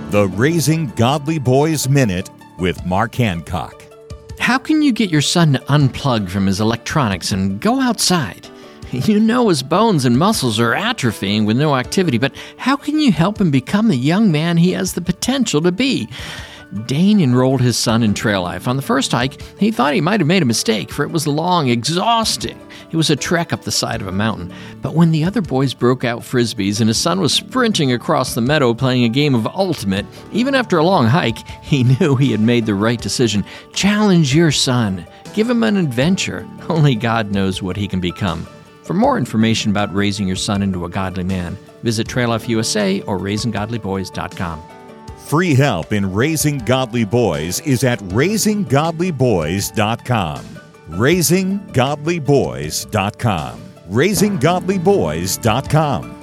The Raising Godly Boys Minute with Mark Hancock. How can you get your son to unplug from his electronics and go outside? You know his bones and muscles are atrophying with no activity, but how can you help him become the young man he has the potential to be? Dane enrolled his son in trail life. On the first hike, he thought he might have made a mistake, for it was long, exhausting. It was a trek up the side of a mountain. But when the other boys broke out frisbees and his son was sprinting across the meadow playing a game of Ultimate, even after a long hike, he knew he had made the right decision. Challenge your son. Give him an adventure. Only God knows what he can become. For more information about raising your son into a godly man, visit Trail Life USA or RaisingGodlyBoys.com. Free help in raising godly boys is at RaisingGodlyBoys.com. RaisingGodlyBoys.com. RaisingGodlyBoys.com.